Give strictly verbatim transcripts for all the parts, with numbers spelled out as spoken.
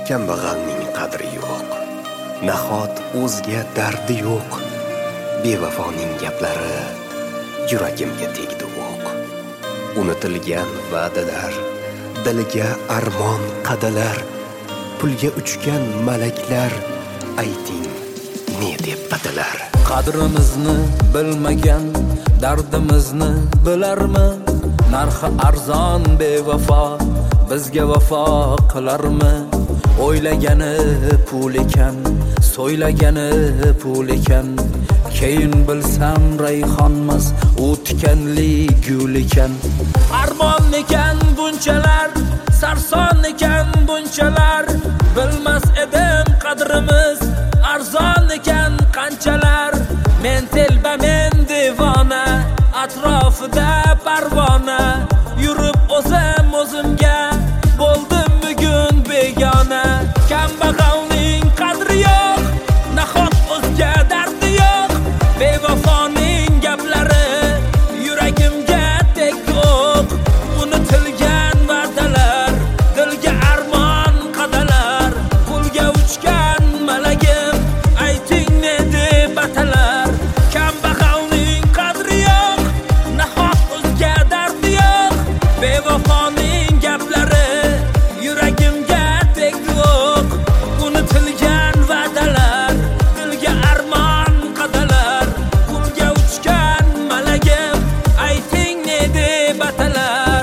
kambag'alning qadri yo'q. Nahot o'zga dardi yo'q. Bevafoning gaplari yuragimga tegdi o'q. Unutilgan va'dalar, diliga armon qadalar, pulga uchgan malaklar, ayting ne deb batalar. Qadrimizni bilmagan dardimizni bilarmi? Narxi arzon bevafo bizga vafo qilarmi? O'ylagani pul ekan, so'ylagani pul ekan. Keyin bilsam rayhonmas, u tikanli gul ekan. Armon ekan bunchalar, sarson ekan bunchalar. Bilmas edim qadrimiz arzon ekan qanchalar. Men telba men devona, atrofida parvona. Yurib o'zim o'zimga bo'ldim bugun begona. Kambag'alning qadri yo'q, nahot o'zga dardi yo'q. Bevafoning gaplari yuragimga tegdi o'q. Unutilgan va'dalar, dilga armon qadalar, pulga uchgan malagim, ayting ne deb batalar. Kambag'alning qadri yo'q, nahot o'zga dardi yo'q. Bevafoning gaplari yuragimga tegdi o'q. Unutilgan va'dalar, dilga armon qadalar, pulga uchgan malagim, ayting ne deb batalar.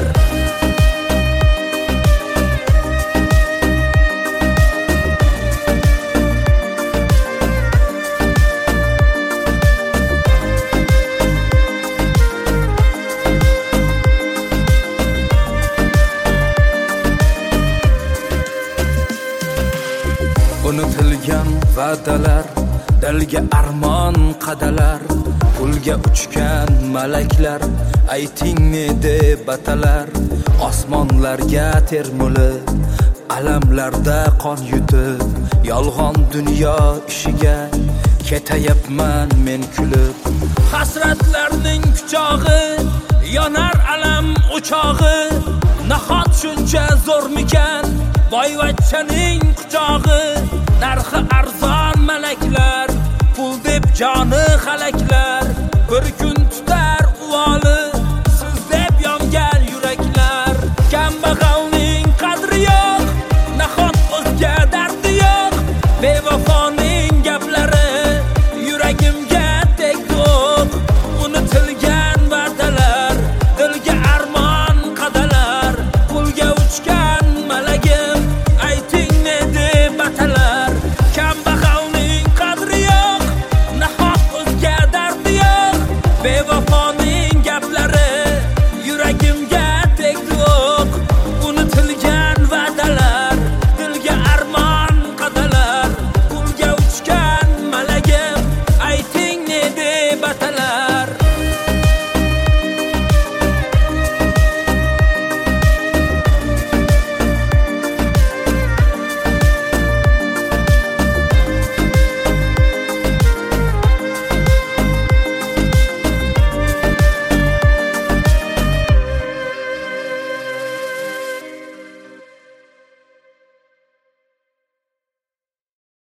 Unutilgan va'dalar, dilga armon qadalar, pulga uchgan malaklar, ayting ne deb batalar. Osmonlarga termulib, alamlarda qon yutib, yolg'on dunyo ishiga ketayapman men kulib. Hasratlarning kuchog'i, yonar alam o'chog'i. Nahot shuncha zo'rmikan boyvachchaning quchog'i. Narxi arzon malaklar, pul deb joni halaklar. Bir kun tutar uvoli